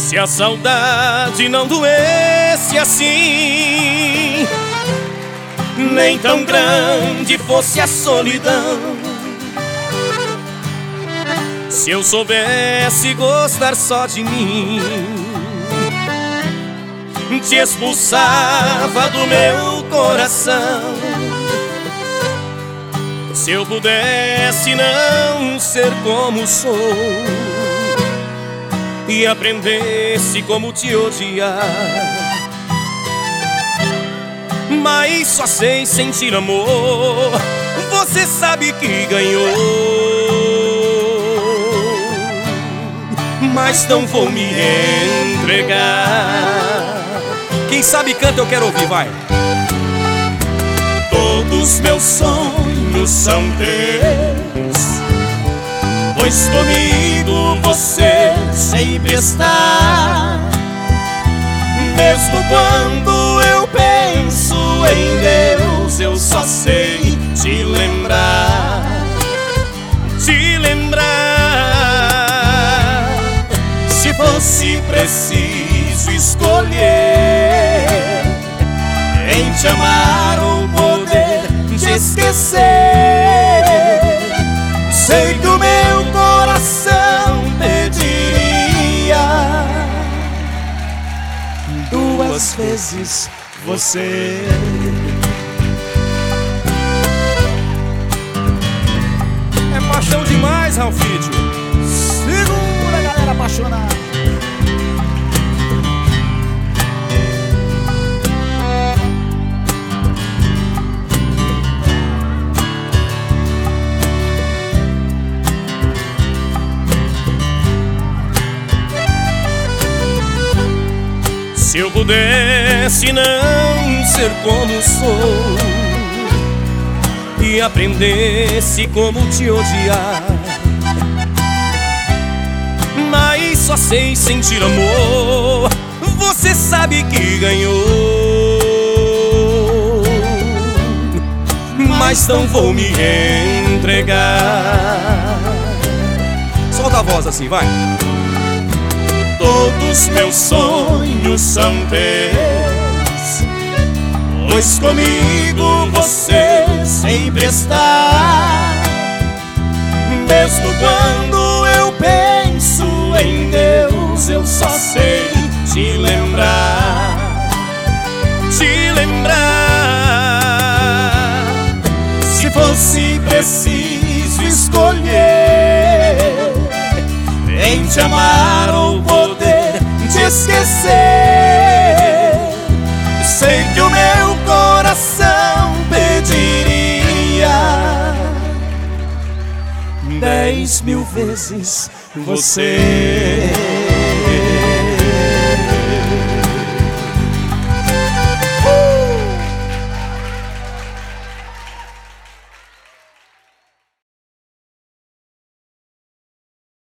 Se a saudade não doesse assim, nem tão grande fosse a solidão, se eu soubesse gostar só de mim, te expulsava do meu coração. Se eu pudesse não ser como sou e aprendesse como te odiar, mas só sei sentir amor, você sabe que ganhou. Mas não vou me entregar. Quem sabe canta, eu quero ouvir, vai. Todos meus sonhos são teus, pois comigo você sempre está. Mesmo quando eu penso em Deus, eu só sei te lembrar. Te lembrar. Se fosse preciso escolher em te amar ou poder te esquecer, sei que o meu coração pediria duas vezes você. É paixão demais, Ralfídio. Segura, galera apaixonada. Se eu pudesse não ser como sou e aprendesse como te odiar, mas só sei sentir amor, você sabe que ganhou. Mas não vou me entregar. Solta a voz assim, vai. Todos meus sonhos são teus, pois comigo você sempre está. Mesmo quando eu penso em Deus, eu só sei te lembrar. Te lembrar. Se fosse preciso escolher em te amar ou poder te esquecer, sei que o meu coração pediria 10.000 vezes você.